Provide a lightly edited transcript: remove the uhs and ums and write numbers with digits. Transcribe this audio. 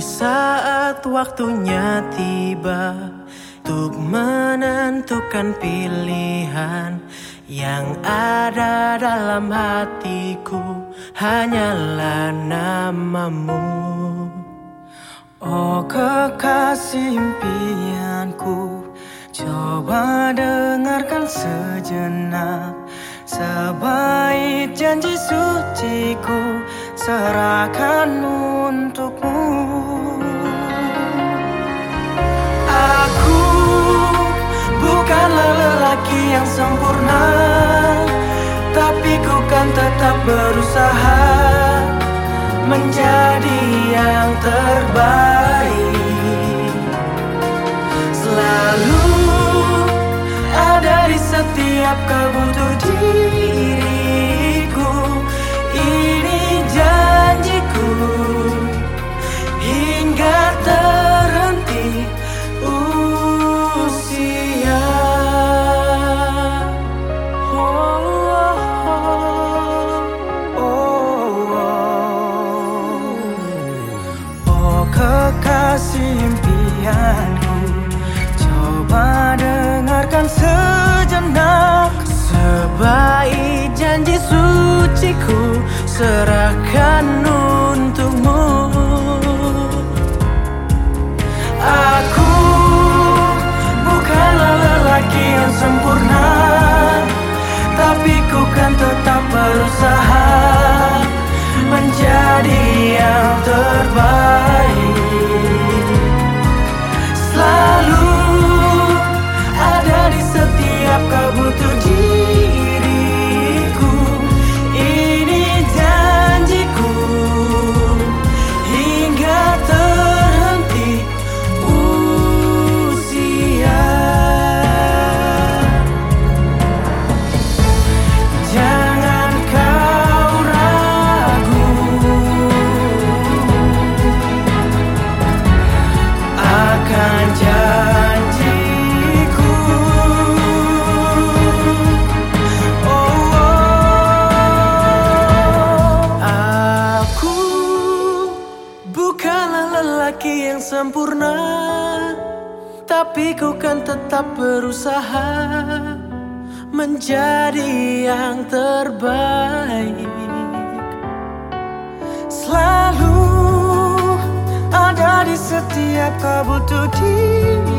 saat waktunya tiba untuk menentukan pilihan, yang ada dalam hatiku hanyalah namamu. Oh kekasih impianku, coba dengarkan sejenak. Sebaik janji suciku, serahkan untukmu. Aku bukanlah lelaki yang sempurna, tapi ku kan tetap berusaha menjadi yang terbaik. Selalu ada di setiap kau butuh diriku. Ini janjiku hingga terhenti usia. Oh kekasih impianku, coba dengarkan sejenak. Sebaik janji suciku, serahkan untukmu. Aku bukanlah lelaki yang sempurna, tapi ku kan tetap berusaha menjadi yang terbaik. Selalu ada di setiap kau butuh diriku. Ini janjiku hingga terhenti usia. Jangan kau ragu akan janjiku. Aku bukanlah lelaki yang sempurna, tapi ku kan tetap berusaha menjadi yang terbaik. Selalu ada di setiap kau butuh diri.